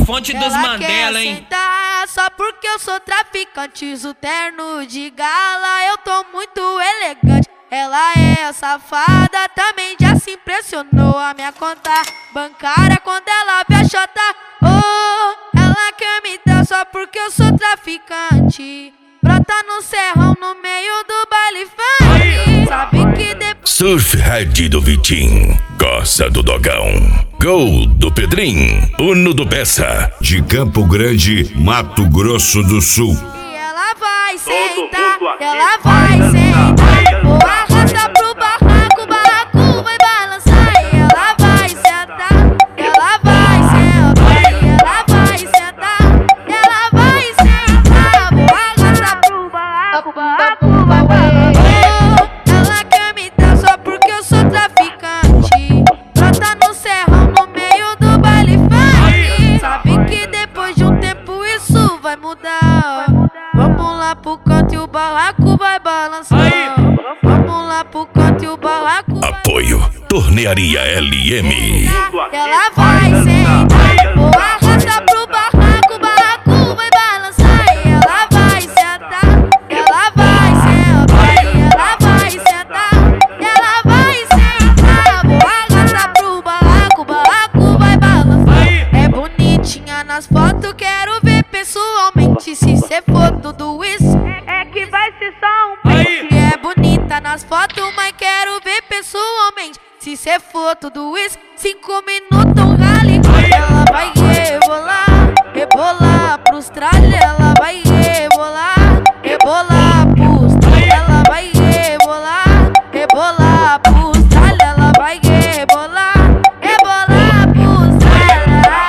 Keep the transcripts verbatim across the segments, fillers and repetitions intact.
fonte dos Mandela, hein? Sentar só porque eu sou traficante, uso terno de gala, eu tô muito elegante. Ela é safada, também já se impressionou. A minha conta bancária quando ela vê a chota. Oh, ela quer me dar só porque eu sou traficante. Brota no serrão no meio do baile funk. Sabe que depois... Surf Head do Vitinho, Coça do Dogão, Gol do Pedrinho, Uno do Bessa, de Campo Grande, Mato Grosso do Sul. E ela vai sentar, ela vai sentar. Vou arrastar pro barraco, o barraco vai balançar. E ela vai sentar, ela vai sentar. E ela vai sentar, ela vai sentar. Vou arrastar pro barraco, o barraco vai balançar. Ela quer me dar só porque eu sou traficante. Brota no serrão no meio do baile funk. Sabe que depois de um tempo isso vai mudar. Vamos lá pro canto e o barraco vai balançar. Vamos lá pro canto e o barraco vai... Apoio Tornearia L M. Ela vai sentar, vou arrastar pro barraco, o barraco vai balançar. E ela vai sentar, ela vai sentar. E ela vai sentar, ela vai sentar. Vou arrastar pro barraco, o barraco vai balançar. É bonitinha nas fotos, quero ver pessoalmente. Se cê for tudo isso, é que vai ser só um peixe. É bonita nas fotos, mas quero ver pessoalmente. Se cê for tudo isso, cinco minutos um rally. Ela vai rebolar, rebolar pros tralha. Ela vai rebolar, rebolar pros tralha. Ela vai rebolar, rebolar pros tralha. Ela vai rebolar, rebolar pros tralha.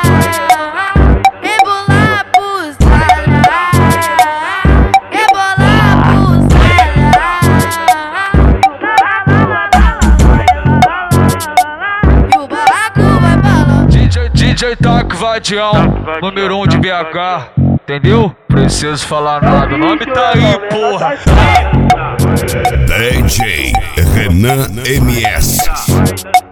Rebolar pros tralha. Rebolar pros tralha. E o barraco vai balançar. D J, D J Taco Vadião, número um de B H, entendeu? Preciso falar nada, o nome tá aí, porra. D J Renan M S.